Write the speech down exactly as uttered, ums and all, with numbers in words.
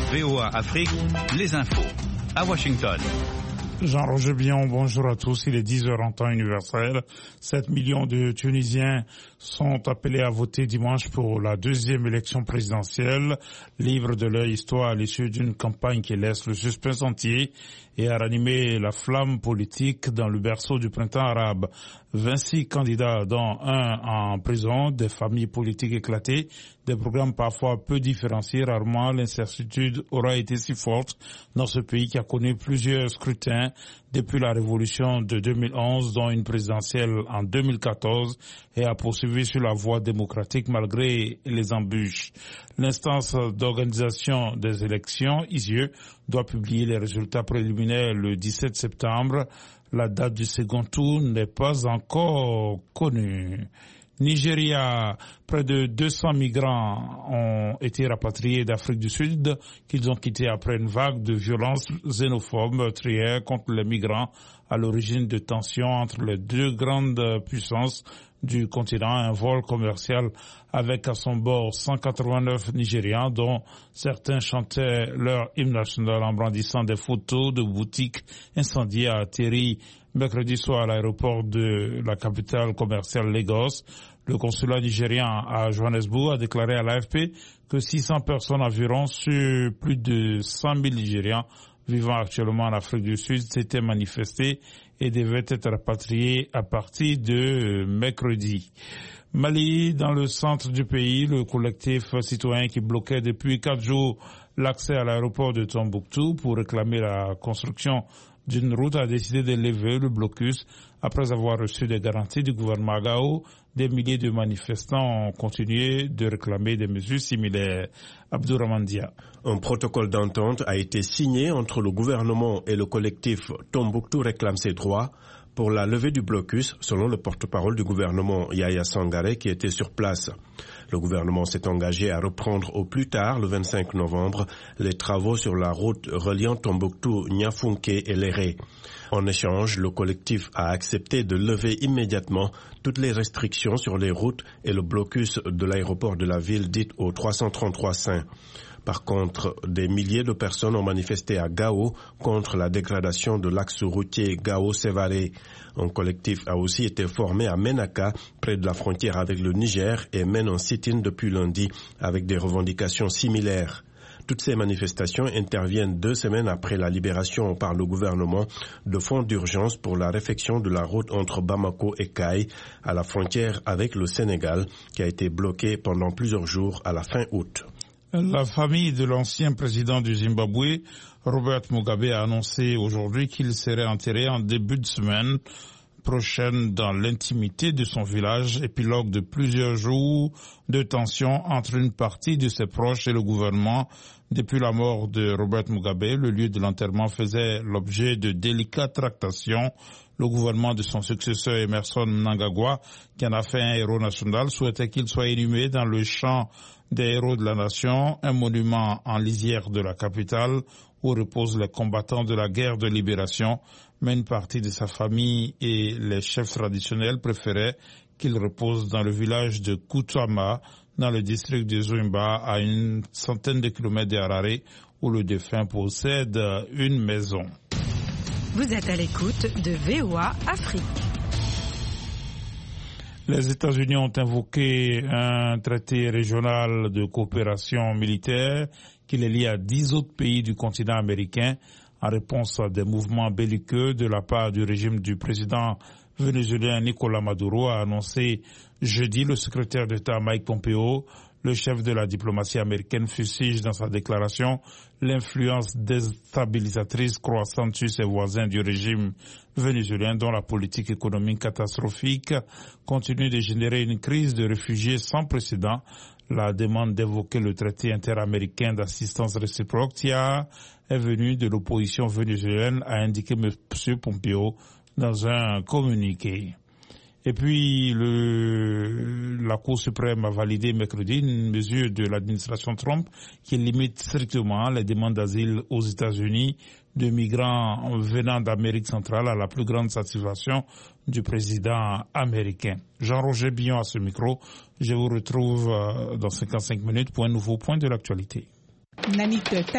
V O A Afrique, les infos. À Washington. Jean-Roger Bion, bonjour à tous. Il est dix heures en temps universel. sept millions de Tunisiens sont appelés à voter dimanche pour la deuxième élection présidentielle, libre de leur histoire à l'issue d'une campagne qui laisse le suspense entier et a ranimé la flamme politique dans le berceau du printemps arabe. vingt-six candidats, dont un en prison, des familles politiques éclatées, des programmes parfois peu différenciés. Rarement l'incertitude aura été si forte dans ce pays qui a connu plusieurs scrutins depuis la révolution de deux mille onze, dont une présidentielle en deux mille quatorze, et a poursuivi sur la voie démocratique malgré les embûches. L'instance d'organisation des élections, I S I E, doit publier les résultats préliminaires le dix-sept septembre. La date du second tour n'est pas encore connue. Nigeria, près de deux cents migrants ont été rapatriés d'Afrique du Sud qu'ils ont quittés après une vague de violences xénophobes meurtrières contre les migrants à l'origine de tensions entre les deux grandes puissances du continent. Un vol commercial avec à son bord cent quatre-vingt-neuf Nigérians, dont certains chantaient leur hymne national en brandissant des photos de boutiques incendiées, a atterri mercredi soir à l'aéroport de la capitale commerciale Lagos. Le consulat nigérien à Johannesburg a déclaré à l'A F P que six cents personnes environ sur plus de cent mille Nigérians vivant actuellement en Afrique du Sud s'étaient manifestés et devaient être rapatriés à partir de mercredi. Mali, dans le centre du pays, le collectif citoyen qui bloquait depuis quatre jours l'accès à l'aéroport de Tombouctou pour réclamer la construction d'une route a décidé de lever le blocus après avoir reçu des garanties du gouvernement Gao. Des milliers de manifestants ont continué de réclamer des mesures similaires. Abdourahmane Dia. Un protocole d'entente a été signé entre le gouvernement et le collectif Tombouctou réclame ses droits pour la levée du blocus, selon le porte-parole du gouvernement Yaya Sangaré qui était sur place. Le gouvernement s'est engagé à reprendre au plus tard, le vingt-cinq novembre, les travaux sur la route reliant Tombouctou, Niafunké et Léré. En échange, le collectif a accepté de lever immédiatement toutes les restrictions sur les routes et le blocus de l'aéroport de la ville dite au trois cent trente-trois Saint. Par contre, des milliers de personnes ont manifesté à Gao contre la dégradation de l'axe routier Gao-Sévaré. Un collectif a aussi été formé à Menaka, près de la frontière avec le Niger, et mène un sit-in depuis lundi avec des revendications similaires. Toutes ces manifestations interviennent deux semaines après la libération par le gouvernement de fonds d'urgence pour la réfection de la route entre Bamako et Kaï, à la frontière avec le Sénégal, qui a été bloquée pendant plusieurs jours à la fin août. La famille de l'ancien président du Zimbabwe, Robert Mugabe, a annoncé aujourd'hui qu'il serait enterré en début de semaine prochaine dans l'intimité de son village, épilogue de plusieurs jours de tension entre une partie de ses proches et le gouvernement. Depuis la mort de Robert Mugabe, le lieu de l'enterrement faisait l'objet de délicates tractations. Le gouvernement de son successeur Emerson Mnangagwa, qui en a fait un héros national, souhaitait qu'il soit inhumé dans le champ des héros de la nation, un monument en lisière de la capitale où reposent les combattants de la guerre de libération. Mais une partie de sa famille et les chefs traditionnels préféraient qu'il repose dans le village de Kutama, dans le district de Zuimba, à une centaine de kilomètres de Harare, où le défunt possède une maison. Vous êtes à l'écoute de V O A Afrique. Les États-Unis ont invoqué un traité régional de coopération militaire qui les lie à dix autres pays du continent américain en réponse à des mouvements belliqueux de la part du régime du président vénézuélien Nicolás Maduro, a annoncé jeudi le secrétaire d'État Mike Pompeo. Le chef de la diplomatie américaine fustige dans sa déclaration l'influence déstabilisatrice croissante sur ses voisins du régime vénézuélien, dont la politique économique catastrophique continue de générer une crise de réfugiés sans précédent. La demande d'évoquer le traité interaméricain d'assistance réciproque T I A est venue de l'opposition vénézuélienne, a indiqué M. Pompeo dans un communiqué. Et puis, le, la Cour suprême a validé mercredi une mesure de l'administration Trump qui limite strictement les demandes d'asile aux États-Unis de migrants venant d'Amérique centrale à la plus grande satisfaction du président américain. Jean-Roger Bion à ce micro. Je vous retrouve dans cinquante-cinq minutes pour un nouveau point de l'actualité.